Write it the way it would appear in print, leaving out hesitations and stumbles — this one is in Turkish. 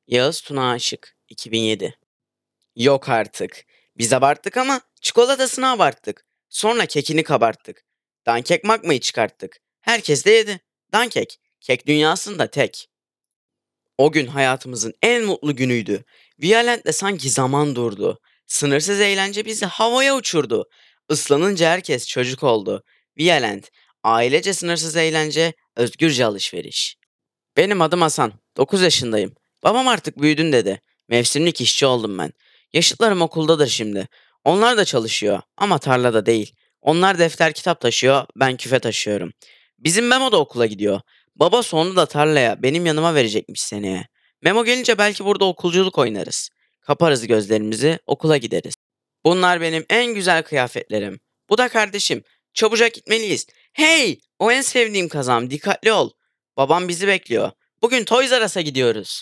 Yağız Tuna Aşık 2007. Yok artık. Biz abarttık ama çikolatasını abarttık. Sonra kekini kabarttık. Dankek makmayı çıkarttık. Herkes de yedi. Dankek. Kek dünyasında tek. O gün hayatımızın en mutlu günüydü. Violent'le sanki zaman durdu. Sınırsız eğlence bizi havaya uçurdu. Islanınca herkes çocuk oldu. Violent. Ailece sınırsız eğlence, özgürce alışveriş. Benim adım Hasan. 9 yaşındayım. Babam artık büyüdün dedi. Mevsimlik işçi oldum ben. Yaşıtlarım okuldadır şimdi. Onlar da çalışıyor ama tarlada değil. Onlar defter kitap taşıyor, ben küfe taşıyorum. Bizim Memo da okula gidiyor. Baba onu da tarlaya benim yanıma verecekmiş seneye. Memo gelince belki burada okulculuk oynarız. Kaparız gözlerimizi, okula gideriz. Bunlar benim en güzel kıyafetlerim. Bu da kardeşim. Çabucak gitmeliyiz. Hey! O en sevdiğim kazam. Dikkatli ol. Babam bizi bekliyor. Bugün Toys R Us'a gidiyoruz.